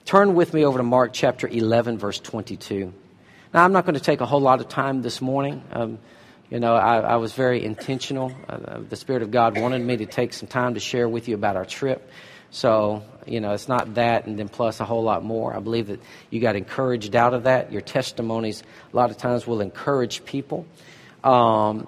Turn with me over to Mark chapter 11, verse 22. Now, I'm not going to take a whole lot of time this morning. I was very intentional. The Spirit of God wanted me to take some time to share with you about our trip. So, it's not that and then plus a whole lot more. I believe that you got encouraged out of that. Your testimonies a lot of times will encourage people. But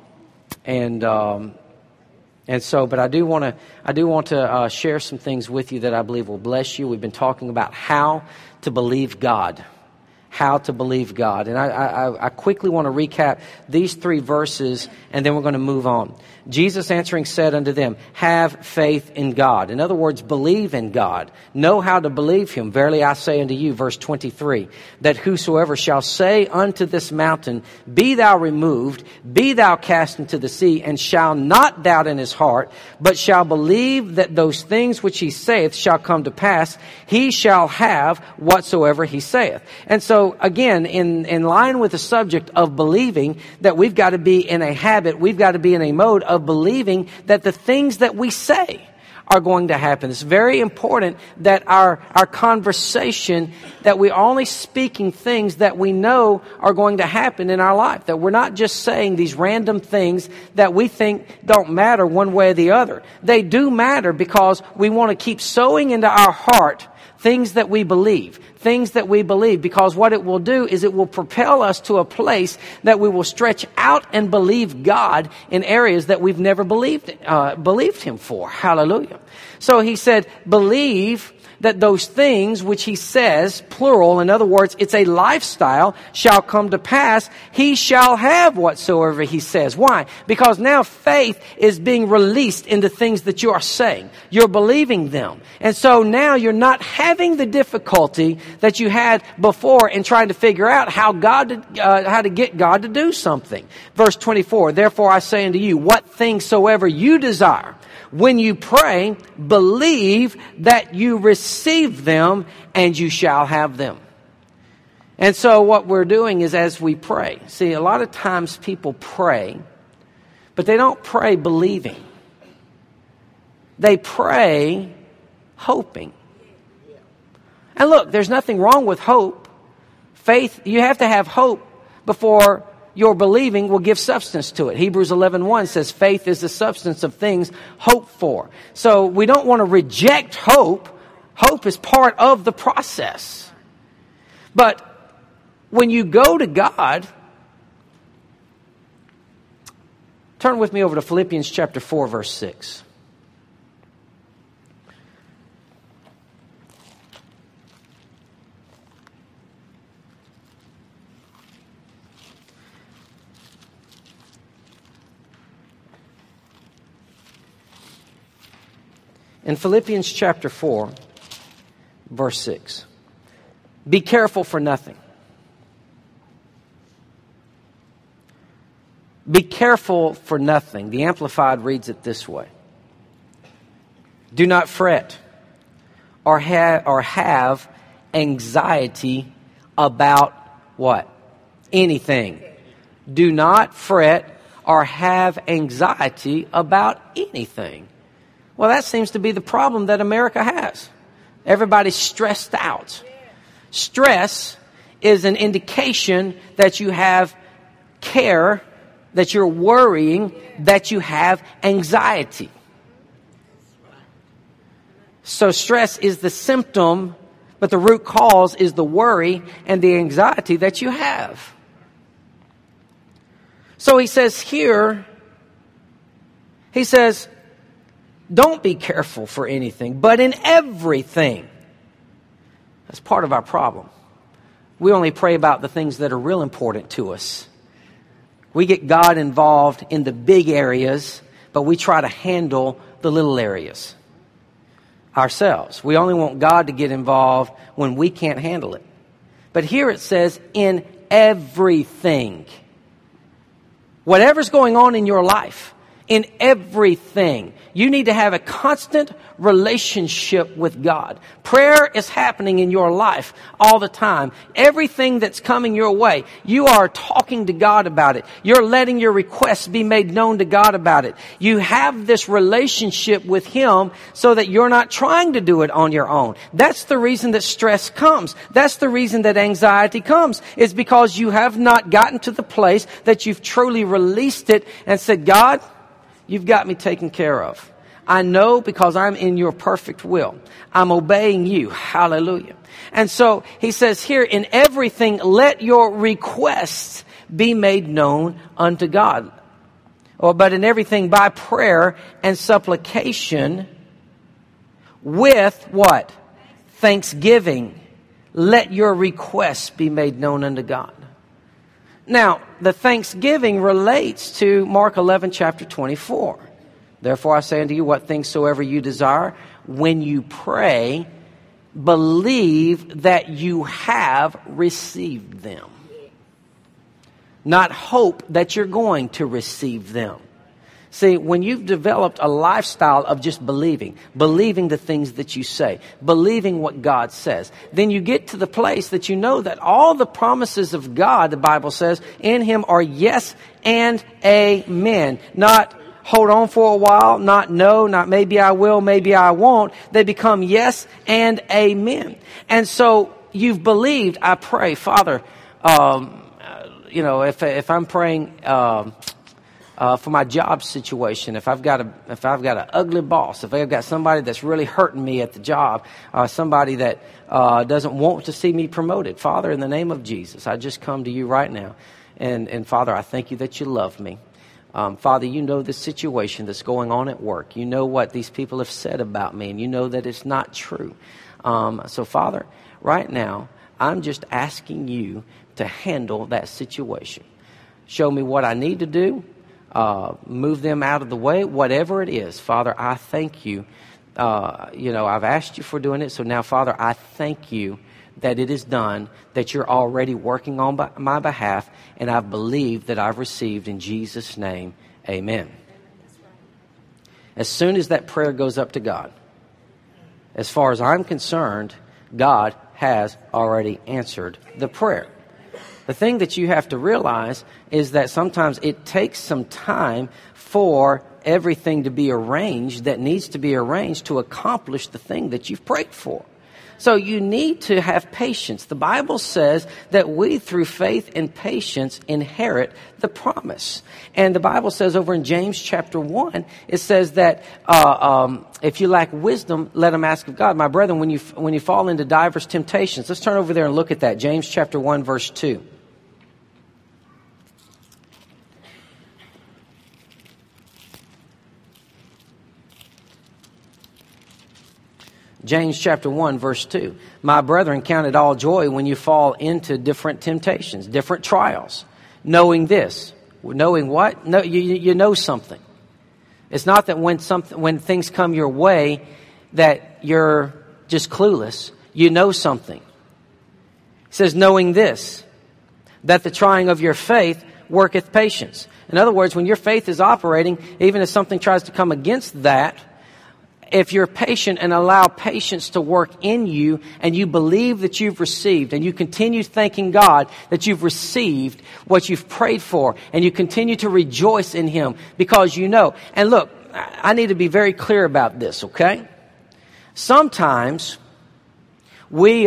I do want to share some things with you that I believe will bless you. We've been talking about how to believe God. How to believe God. And I quickly want to recap these 3 verses, and then we're going to move on. Jesus answering said unto them, have faith in God. In other words, believe in God. Know how to believe Him. Verily I say unto you, verse 23, that whosoever shall say unto this mountain, be thou removed, be thou cast into the sea, and shall not doubt in his heart, but shall believe that those things which he saith shall come to pass, he shall have whatsoever he saith. And so, again, in line with the subject of believing, that we've got to be in a habit, we've got to be in a mode of believing that the things that we say are going to happen. It's very important that our conversation, that we're only speaking things that we know are going to happen in our life. That we're not just saying these random things that we think don't matter one way or the other. They do matter because we want to keep sowing into our heart things that we believe. Things that we believe, because what it will do is it will propel us to a place that we will stretch out and believe God in areas that we've never believed Him for. Hallelujah. So he said, believe that those things which he says, plural, in other words, it's a lifestyle, shall come to pass. He shall have whatsoever he says. Why? Because now faith is being released into things that you are saying. You're believing them. And so now you're not having the difficulty that you had before in trying to figure out how to get God to do something. Verse 24, therefore I say unto you, what things soever you desire, when you pray, believe that you receive them and you shall have them. And so what we're doing is as we pray. See, a lot of times people pray, but they don't pray believing. They pray hoping. And look, there's nothing wrong with hope. Faith, you have to have hope before your believing will give substance to it. Hebrews 11:1 says faith is the substance of things hoped for. So we don't want to reject hope. Hope is part of the process. But when you go to God, turn with me over to Philippians chapter 4, verse 6. In Philippians chapter 4, verse 6, be careful for nothing. Be careful for nothing. The Amplified reads it this way. Do not fret or have anxiety about what? Anything. Do not fret or have anxiety about anything. Well, that seems to be the problem that America has. Everybody's stressed out. Stress is an indication that you have care, that you're worrying, that you have anxiety. So stress is the symptom, but the root cause is the worry and the anxiety that you have. So he says here, don't be careful for anything, but in everything. That's part of our problem. We only pray about the things that are real important to us. We get God involved in the big areas, but we try to handle the little areas ourselves. We only want God to get involved when we can't handle it. But here it says, in everything. Whatever's going on in your life, In everything. You need to have a constant relationship with God. Prayer is happening in your life all the time. Everything that's coming your way, you are talking to God about it. You're letting your requests be made known to God about it. You have this relationship with Him so that you're not trying to do it on your own. That's the reason that stress comes. That's the reason that anxiety comes, is because you have not gotten to the place that you've truly released it and said, God, you've got me taken care of. I know because I'm in your perfect will. I'm obeying you. Hallelujah. And so he says here, in everything, let your requests be made known unto God. But in everything by prayer and supplication with what? Thanksgiving. Let your requests be made known unto God. Now, the thanksgiving relates to Mark 11, chapter 24. Therefore I say unto you, what things soever you desire, when you pray, believe that you have received them. Not hope that you're going to receive them. See, when you've developed a lifestyle of just believing the things that you say, believing what God says, then you get to the place that you know that all the promises of God, the Bible says, in Him are yes and amen. Not hold on for a while, not no, not maybe I will, maybe I won't. They become yes and amen. And so you've believed. I pray, Father, if I'm praying for my job situation, if I've got an ugly boss, if I've got somebody that's really hurting me at the job, somebody that doesn't want to see me promoted, Father, in the name of Jesus, I just come to you right now, and Father, I thank you that you love me. Father, you know the situation that's going on at work. You know what these people have said about me, and you know that it's not true. So, Father, right now, I'm just asking you to handle that situation. Show me what I need to do. Move them out of the way, whatever it is. Father, I thank you. I've asked you for doing it. So now, Father, I thank you that it is done, that you're already working on my behalf, and I believe that I've received in Jesus' name. Amen. As soon as that prayer goes up to God, as far as I'm concerned, God has already answered the prayer. The thing that you have to realize is that sometimes it takes some time for everything to be arranged that needs to be arranged to accomplish the thing that you've prayed for. So you need to have patience. The Bible says that we, through faith and patience, inherit the promise. And the Bible says over in James chapter 1, it says that if you lack wisdom, let them ask of God. My brethren, when you fall into diverse temptations, let's turn over there and look at that. James chapter 1, verse 2. James chapter 1, verse 2. My brethren, count it all joy when you fall into different temptations, different trials. Knowing this. Knowing what? No, you know something. It's not that when things come your way that you're just clueless. You know something. It says, knowing this, that the trying of your faith worketh patience. In other words, when your faith is operating, even if something tries to come against that, if you're patient and allow patience to work in you, and you believe that you've received, and you continue thanking God that you've received what you've prayed for, and you continue to rejoice in Him because you know. And look, I need to be very clear about this, okay? Sometimes we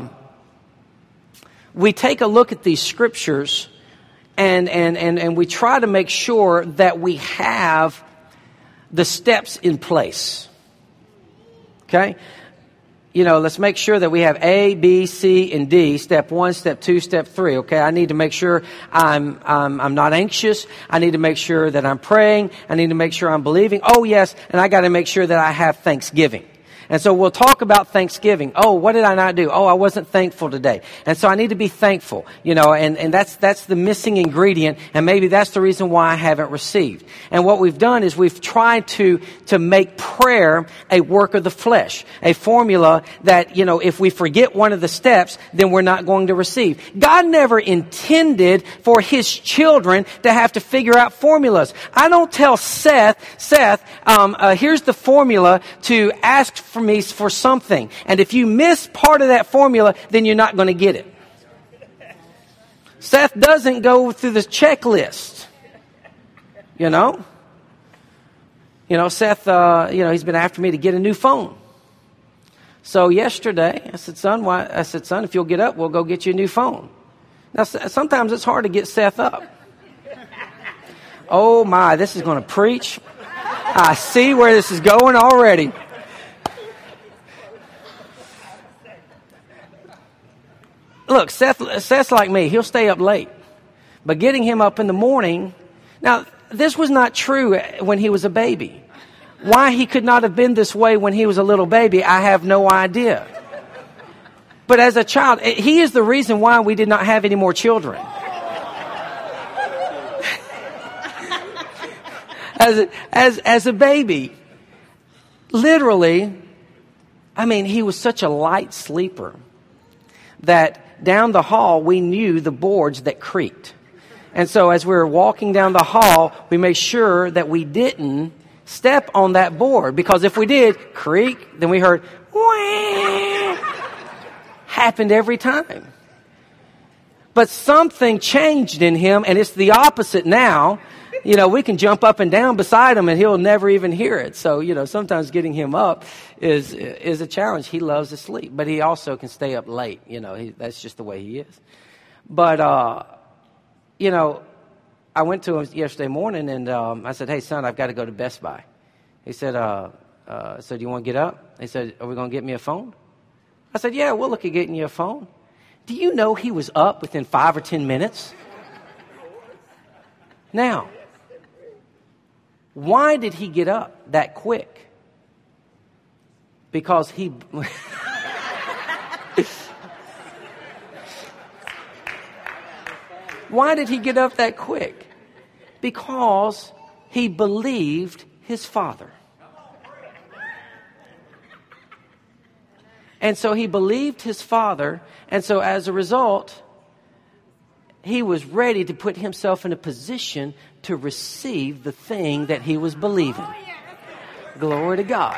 take a look at these scriptures and we try to make sure that we have the steps in place. Okay? Let's make sure that we have A, B, C, and D. Step 1, step 2, step 3. Okay? I need to make sure I'm not anxious. I need to make sure that I'm praying. I need to make sure I'm believing. Oh, yes. And I got to make sure that I have thanksgiving. And so we'll talk about Thanksgiving. Oh, what did I not do? Oh, I wasn't thankful today. And so I need to be thankful, and that's the missing ingredient. And maybe that's the reason why I haven't received. And what we've done is we've tried to make prayer a work of the flesh, a formula that, if we forget one of the steps, then we're not going to receive. God never intended for His children to have to figure out formulas. I don't tell Seth, here's the formula to ask for me for something. And if you miss part of that formula, then you're not going to get it. Seth doesn't go through the checklist. Seth, he's been after me to get a new phone. So yesterday, I said, son, if you'll get up, we'll go get you a new phone. Now, sometimes it's hard to get Seth up. Oh my, this is going to preach. I see where this is going already. Look, Seth's like me. He'll stay up late. But getting him up in the morning... Now, this was not true when he was a baby. Why he could not have been this way when he was a little baby, I have no idea. But as a child, he is the reason why we did not have any more children. As a baby, literally, he was such a light sleeper that down the hall, we knew the boards that creaked. And so as we were walking down the hall, we made sure that we didn't step on that board. Because if we did, creak, then we heard, wah. Happened every time. But something changed in him, and it's the opposite now. We can jump up and down beside him and he'll never even hear it. So, sometimes getting him up is a challenge. He loves to sleep, but he also can stay up late. That's just the way he is. But, I went to him yesterday morning and I said, hey, son, I've got to go to Best Buy. He said, so do you want to get up? He said, are we going to get me a phone? I said, yeah, we'll look at getting you a phone. Do you know he was up within 5 or 10 minutes? Now, why did he get up that quick? Because he... Why did he get up that quick? Because he believed his father. And so he believed his father, and so as a result, he was ready to put himself in a position to receive the thing that he was believing. Glory to God.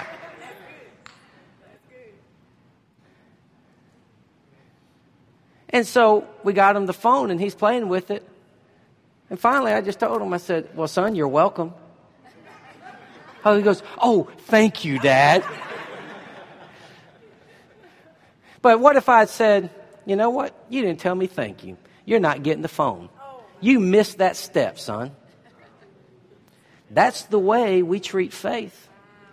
And so we got him the phone and he's playing with it. And finally I just told him, I said, well, son, you're welcome. Oh, he goes, oh, thank you, Dad. But what if I had said, you know what? You didn't tell me thank you. You're not getting the phone. You missed that step, son. That's the way we treat faith.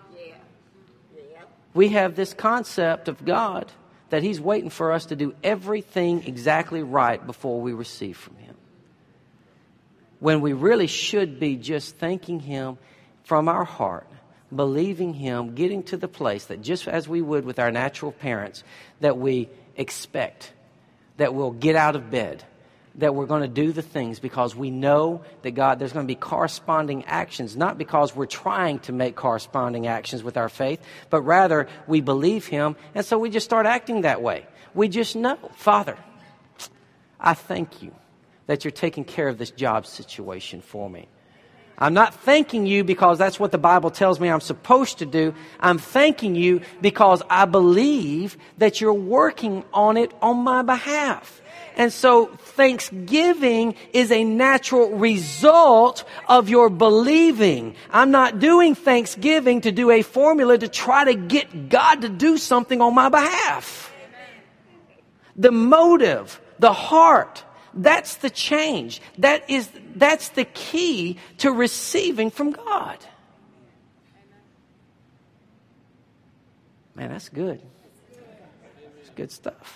We have this concept of God that He's waiting for us to do everything exactly right before we receive from Him. When we really should be just thanking Him from our heart, believing Him, getting to the place that just as we would with our natural parents, that we expect, that we'll get out of bed, that we're going to do the things because we know that God, there's going to be corresponding actions, not because we're trying to make corresponding actions with our faith, but rather we believe Him, and so we just start acting that way. We just know, Father, I thank you that you're taking care of this job situation for me. I'm not thanking you because that's what the Bible tells me I'm supposed to do. I'm thanking you because I believe that you're working on it on my behalf. And so thanksgiving is a natural result of your believing. I'm not doing thanksgiving to do a formula to try to get God to do something on my behalf. The motive, the heart, that's the change. That's the key to receiving from God. Man, that's good. It's good stuff.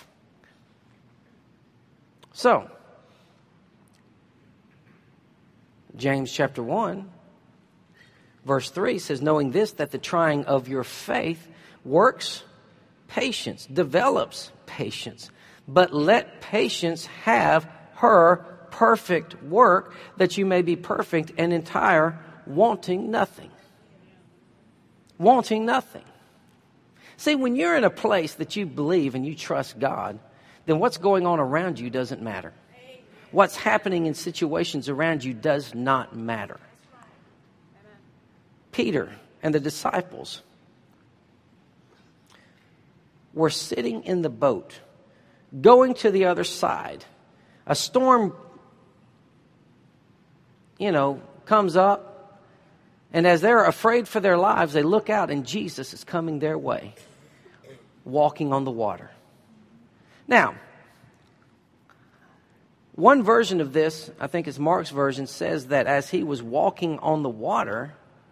So, James chapter 1, Verse 3 says, knowing this, that the trying of your faith works patience, develops patience. But let patience have her perfect work, that you may be perfect and entire, wanting nothing. Wanting nothing. See, when you're in a place that you believe and you trust God, then what's going on around you doesn't matter. What's happening in situations around you does not matter. Peter and the disciples were sitting in the boat, going to the other side. A storm, comes up. And as they're afraid for their lives, they look out and Jesus is coming their way, walking on the water. Now, one version of this, I think it's Mark's version, says that as he was walking on the water,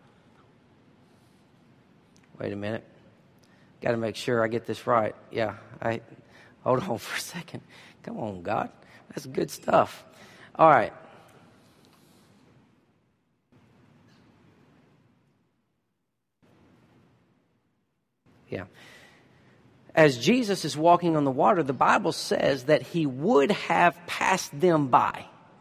wait a minute, got to make sure I get this right. Yeah, hold on for a second. Come on, God, that's good stuff. All right. Yeah. As Jesus is walking on the water, the Bible says that he would have passed them by.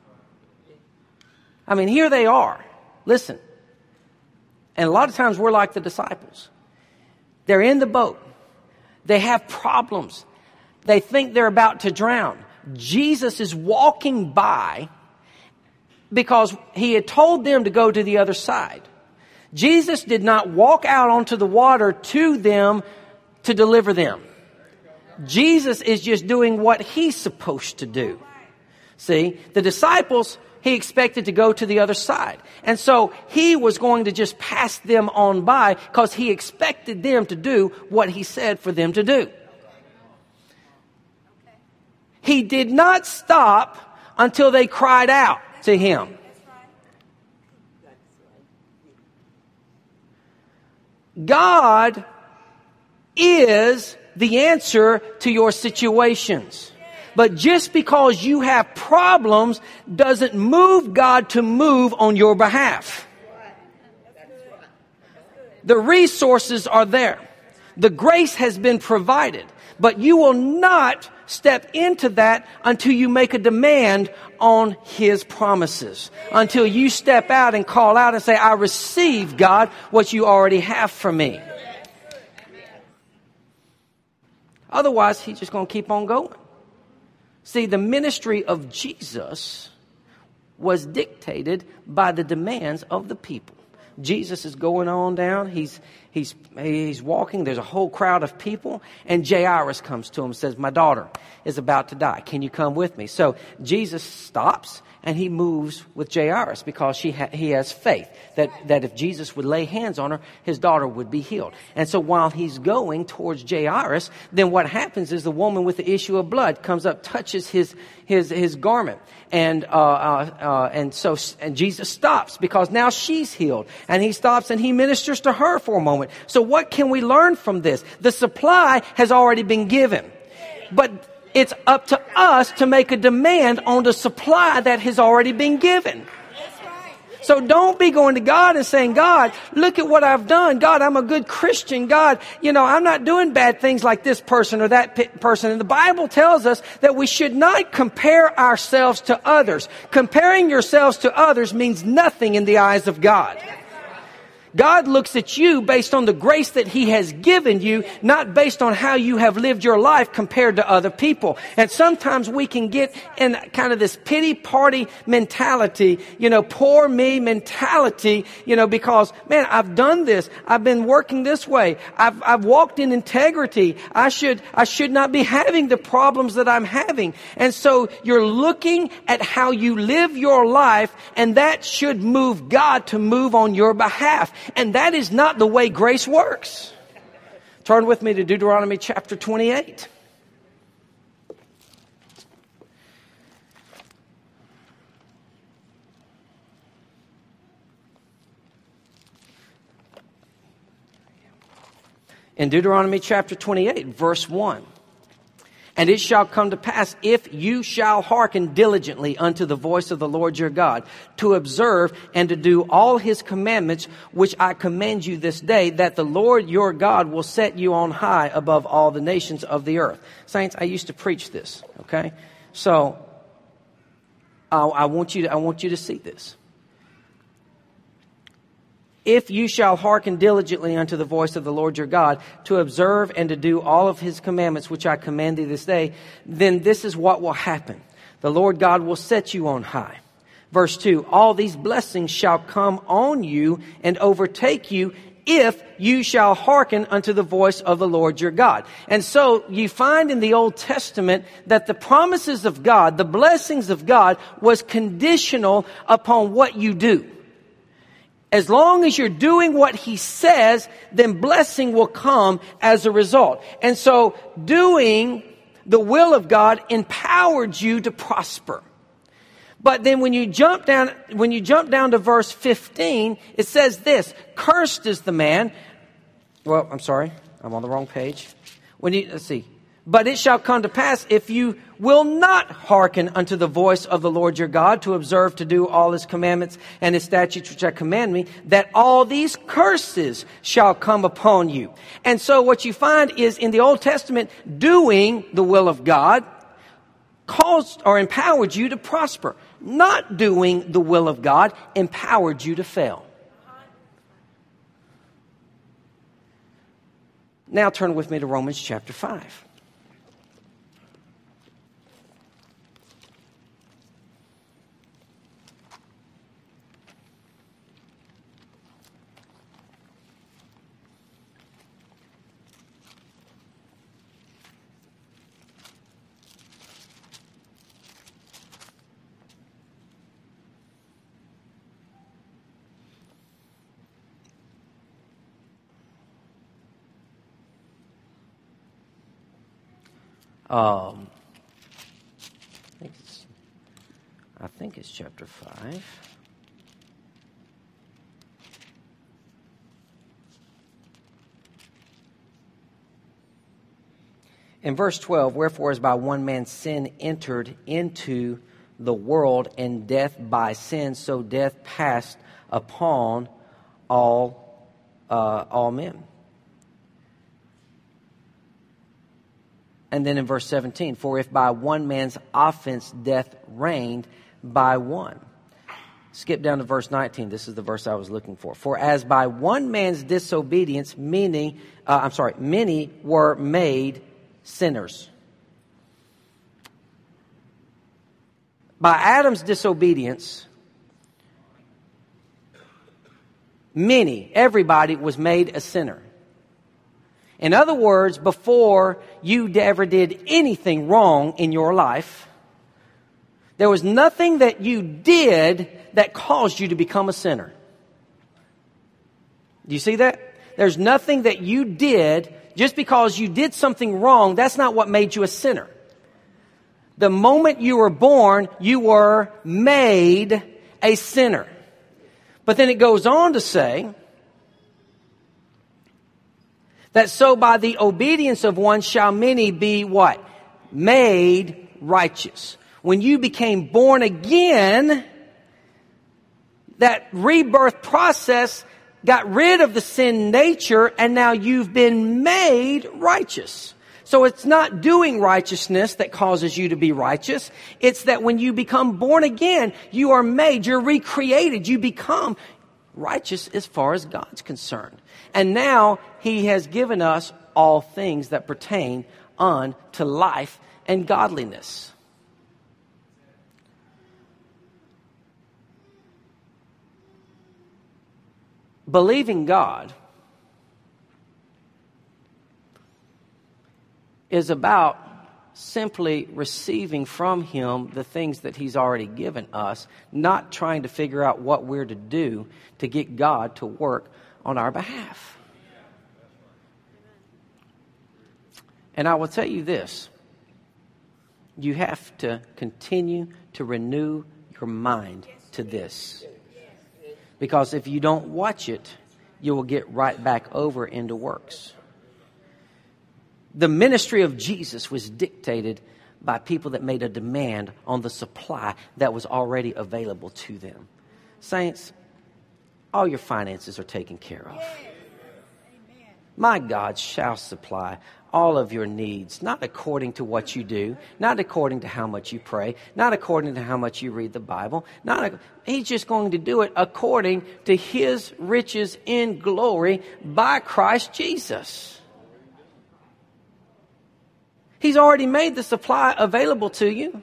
I mean, here they are. Listen. And a lot of times we're like the disciples. They're in the boat. They have problems. They think they're about to drown. Jesus is walking by because he had told them to go to the other side. Jesus did not walk out onto the water to them to deliver them. Jesus is just doing what he's supposed to do. See, the disciples, he expected to go to the other side. And so he was going to just pass them on by because he expected them to do what he said for them to do. He did not stop until they cried out to him. God is the answer to your situations. But just because you have problems doesn't move God to move on your behalf. The resources are there. The grace has been provided. But you will not step into that until you make a demand on his promises. Until you step out and call out and say, I receive, God, what you already have for me. Otherwise, he's just going to keep on going. See, the ministry of Jesus was dictated by the demands of the people. Jesus is going on down. He's walking. There's a whole crowd of people. And Jairus comes to him and says, my daughter is about to die. Can you come with me? So Jesus stops and he moves with Jairus because he has faith that if Jesus would lay hands on her, his daughter would be healed. And so while he's going towards Jairus, then what happens is the woman with the issue of blood comes up, touches his garment. And Jesus stops because now she's healed. And he stops and he ministers to her for a moment. So what can we learn from this? The supply has already been given. But it's up to us to make a demand on the supply that has already been given. So don't be going to God and saying, God, look at what I've done. God, I'm a good Christian. God, I'm not doing bad things like this person or that person. And the Bible tells us that we should not compare ourselves to others. Comparing yourselves to others means nothing in the eyes of God. God looks at you based on the grace that he has given you, not based on how you have lived your life compared to other people. And sometimes we can get in kind of this pity party mentality, poor me mentality, because, man, I've done this. I've been working this way. I've walked in integrity. I should not be having the problems that I'm having. And so you're looking at how you live your life, and that should move God to move on your behalf. And that is not the way grace works. Turn with me to Deuteronomy chapter 28. In Deuteronomy chapter 28, verse 1. And it shall come to pass, if you shall hearken diligently unto the voice of the Lord your God, to observe and to do all his commandments, which I command you this day, that the Lord your God will set you on high above all the nations of the earth. Saints, I used to preach this, okay? So, I want you to see this. If you shall hearken diligently unto the voice of the Lord your God, to observe and to do all of his commandments, which I command thee this day, then this is what will happen. The Lord God will set you on high. Verse 2, all these blessings shall come on you and overtake you if you shall hearken unto the voice of the Lord your God. And so you find in the Old Testament that the promises of God, the blessings of God, was conditional upon what you do. As long as you're doing what he says, then blessing will come as a result. And so doing the will of God empowered you to prosper. But then when you jump down to verse 15, it says this, cursed is the man. Well, I'm sorry, I'm on the wrong page. Let's see. But it shall come to pass, if you will not hearken unto the voice of the Lord your God, to observe to do all his commandments and his statutes which I command me, that all these curses shall come upon you. And so what you find is in the Old Testament, doing the will of God caused or empowered you to prosper. Not doing the will of God empowered you to fail. Now turn with me to Romans chapter 5. I think it's chapter 5. In verse 12, wherefore as by one man sin entered into the world, and death by sin, so death passed upon all men. And then in verse 17, for if by one man's offense death reigned by one. Skip down to verse 19. This is the verse I was looking for. For as by one man's disobedience, many were made sinners. By Adam's disobedience, everybody was made a sinner. In other words, before you ever did anything wrong in your life, there was nothing that you did that caused you to become a sinner. Do you see that? There's nothing that you did, just because you did something wrong, that's not what made you a sinner. The moment you were born, you were made a sinner. But then it goes on to say that so by the obedience of one shall many be what? Made righteous. When you became born again, that rebirth process got rid of the sin nature, and now you've been made righteous. So it's not doing righteousness that causes you to be righteous. It's that when you become born again, you are made, you're recreated, you become righteous as far as God's concerned. And now He has given us all things that pertain unto life and godliness. Believing God is about simply receiving from Him the things that He's already given us, not trying to figure out what we're to do to get God to work on our behalf. And I will tell you this, you have to continue to renew your mind to this. Because if you don't watch it, you will get right back over into works. The ministry of Jesus was dictated by people that made a demand on the supply that was already available to them. Saints, all your finances are taken care of. My God shall supply all of your needs, not according to what you do, not according to how much you pray, not according to how much you read the Bible. He's just going to do it according to His riches in glory by Christ Jesus. He's already made the supply available to you.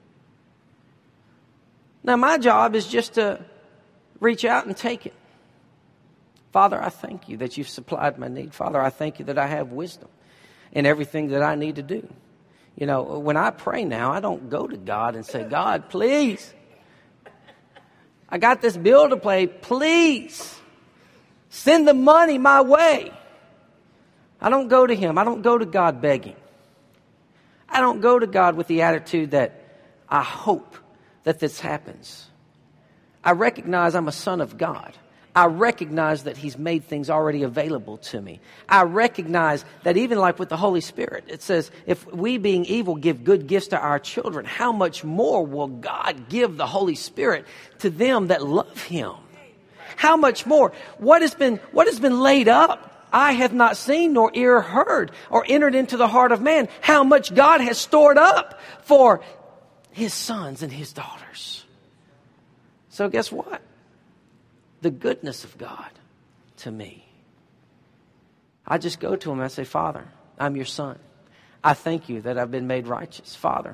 Now, my job is just to reach out and take it. Father, I thank you that you've supplied my need. Father, I thank you that I have wisdom in everything that I need to do. You know, when I pray now, I don't go to God and say, God, please, I got this bill to pay. Please send the money my way. I don't go to Him. I don't go to God begging. I don't go to God with the attitude that I hope that this happens. I recognize I'm a son of God. I recognize that He's made things already available to me. I recognize that even like with the Holy Spirit, it says, if we being evil give good gifts to our children, how much more will God give the Holy Spirit to them that love Him? How much more? What has been laid up, eye hath not seen, nor ear heard, or entered into the heart of man, how much God has stored up for His sons and His daughters. So guess what? The goodness of God to me. I just go to Him and I say, Father, I'm your son. I thank you that I've been made righteous. Father,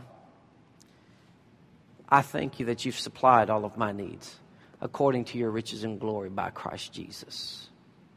I thank you that you've supplied all of my needs according to your riches and glory by Christ Jesus.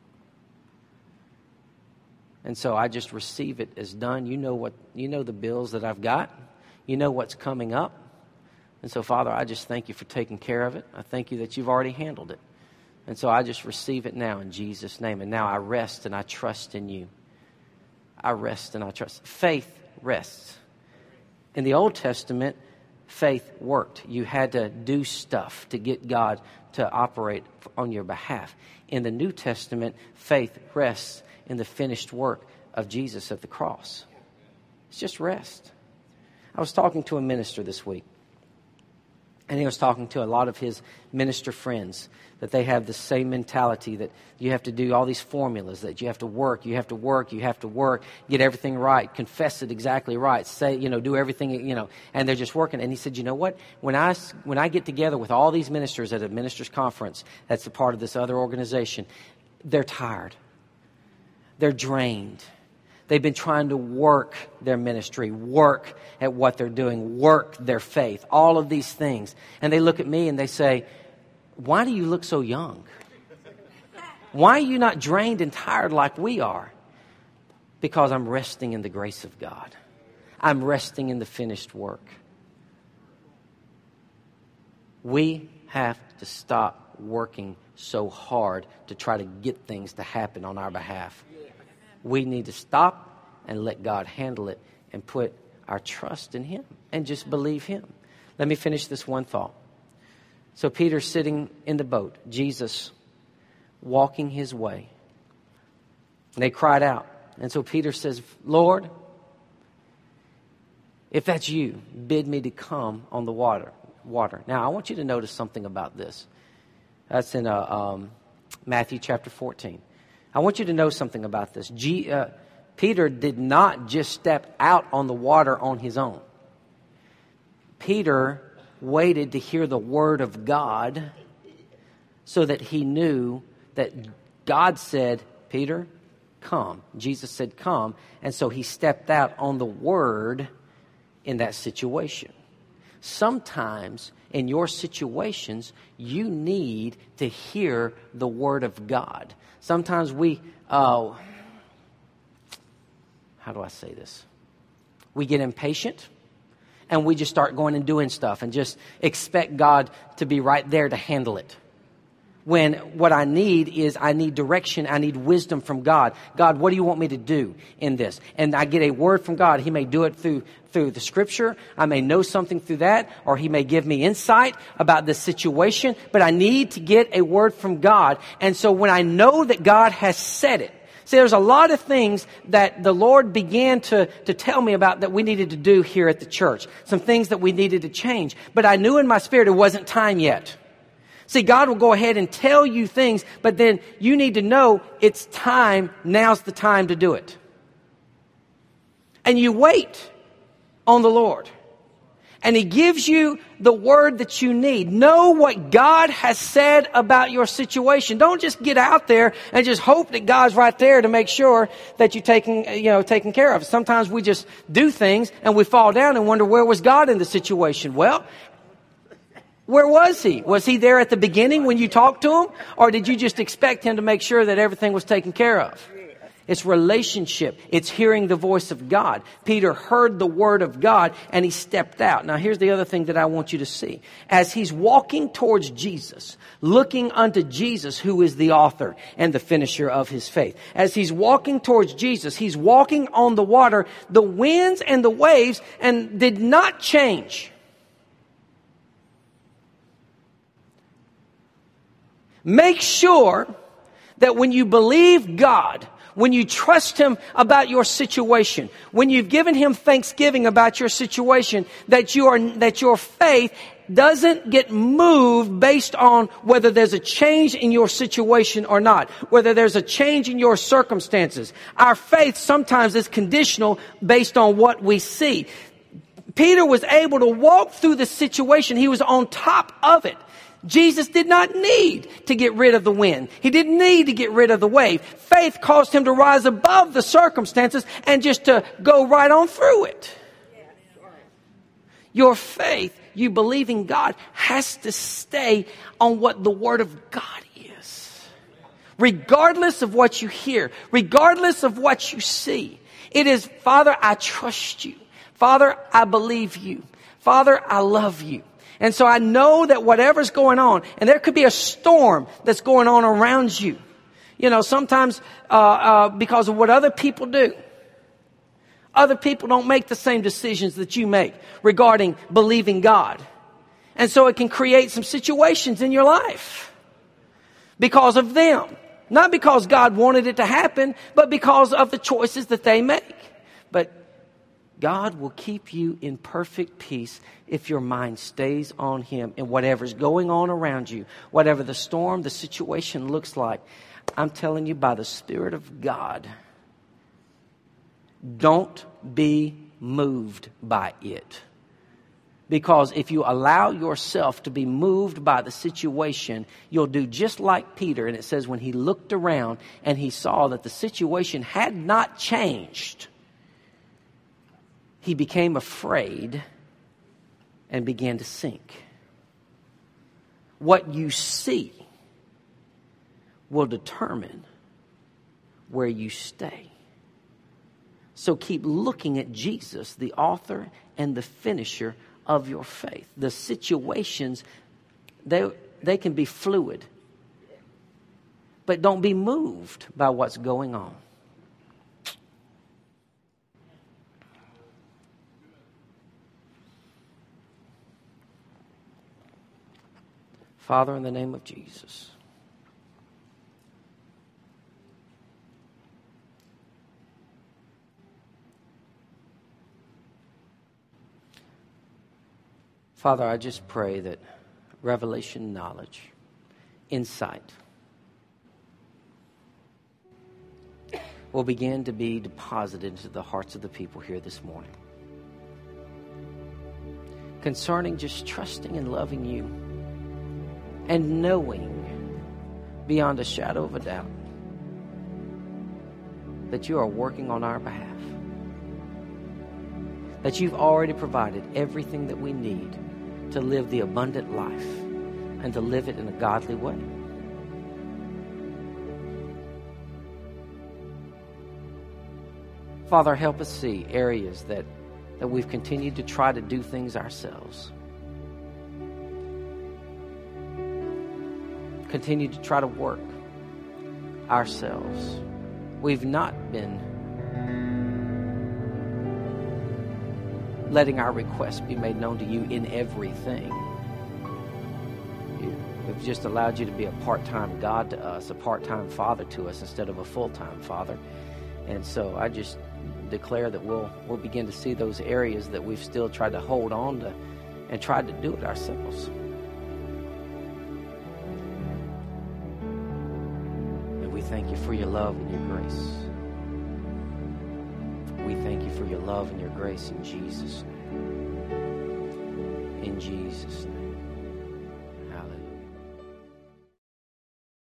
And so I just receive it as done. You know the bills that I've got. You know what's coming up. And so, Father, I just thank you for taking care of it. I thank you that you've already handled it. And so I just receive it now in Jesus' name. And now I rest and I trust in you. I rest and I trust. Faith rests. In the Old Testament, faith worked. You had to do stuff to get God to operate on your behalf. In the New Testament, faith rests in the finished work of Jesus at the cross. It's just rest. I was talking to a minister this week. And he was talking to a lot of his minister friends that they have the same mentality that you have to do all these formulas, that you have to work, get everything right, confess it exactly right, say, do everything, and they're just working. And he said, you know what? When I get together with all these ministers at a ministers' conference, that's a part of this other organization, they're tired. They're drained. They've been trying to work their ministry, work at what they're doing, work their faith, all of these things. And they look at me and they say, why do you look so young? Why are you not drained and tired like we are? Because I'm resting in the grace of God. I'm resting in the finished work. We have to stop working so hard to try to get things to happen on our behalf. We need to stop and let God handle it and put our trust in Him and just believe Him. Let me finish this one thought. So Peter's sitting in the boat, Jesus walking His way. And they cried out. And so Peter says, Lord, if that's you, bid me to come on the water. Now, I want you to notice something about this. That's in Matthew chapter 14. I want you to know something about this. Peter did not just step out on the water on his own. Peter waited to hear the word of God so that he knew that God said, Peter, come. Jesus said, come. And so he stepped out on the word in that situation. Sometimes in your situations, you need to hear the word of God. Sometimes how do I say this? We get impatient and we just start going and doing stuff and just expect God to be right there to handle it. When what I need direction, I need wisdom from God. God, what do you want me to do in this? And I get a word from God. He may do it through the scripture. I may know something through that, or He may give me insight about the situation, but I need to get a word from God. And so when I know that God has said it, See, there's a lot of things that the Lord began to tell me about that we needed to do here at the church. Some things that we needed to change. But I knew in my spirit it wasn't time yet. See, God will go ahead and tell you things, but then you need to know it's time. Now's the time to do it. And you wait on the Lord. And He gives you the word that you need. Know what God has said about your situation. Don't just get out there and just hope that God's right there to make sure that you're taken care of. Sometimes we just do things and we fall down and wonder, where was God in the situation? Well, where was He? Was He there at the beginning when you talked to Him? Or did you just expect Him to make sure that everything was taken care of? It's relationship. It's hearing the voice of God. Peter heard the word of God and he stepped out. Now here's the other thing that I want you to see. As he's walking towards Jesus, looking unto Jesus, who is the author and the finisher of his faith. As he's walking towards Jesus, he's walking on the water. The winds and the waves and did not change. Make sure that when you believe God, when you trust Him about your situation, when you've given Him thanksgiving about your situation, that your faith doesn't get moved based on whether there's a change in your situation or not, whether there's a change in your circumstances. Our faith sometimes is conditional based on what we see. Peter was able to walk through the situation. He was on top of it. Jesus did not need to get rid of the wind. He didn't need to get rid of the wave. Faith caused him to rise above the circumstances and just to go right on through it. Your faith, you believe in God, has to stay on what the Word of God is. Regardless of what you hear, regardless of what you see. It is, Father, I trust you. Father, I believe you. Father, I love you. And so I know that whatever's going on, and there could be a storm that's going on around you. You know, sometimes because of what other people do. Other people don't make the same decisions that you make regarding believing God. And so it can create some situations in your life because of them. Not because God wanted it to happen, but because of the choices that they make. But God will keep you in perfect peace if your mind stays on Him and whatever's going on around you, whatever the storm, the situation looks like. I'm telling you, by the Spirit of God, don't be moved by it. Because if you allow yourself to be moved by the situation, you'll do just like Peter. And it says when he looked around and he saw that the situation had not changed, he became afraid and began to sink. What you see will determine where you stay. So keep looking at Jesus, the author and the finisher of your faith. The situations, they can be fluid. But don't be moved by what's going on. Father, in the name of Jesus, Father, I just pray that revelation, knowledge, insight will begin to be deposited into the hearts of the people here this morning. Concerning just trusting and loving you and knowing beyond a shadow of a doubt that you are working on our behalf. That you've already provided everything that we need to live the abundant life and to live it in a godly way. Father, help us see areas that we've continued to try to do things ourselves. Continue to try to work ourselves. We've not been letting our requests be made known to you in everything. We've just allowed you to be a part-time God to us, a part-time Father to us instead of a full-time Father. And so I just declare that we'll begin to see those areas that we've still tried to hold on to and tried to do it ourselves. And we thank you for your love and your grace. We thank you for your love and your grace in Jesus' name. In Jesus' name.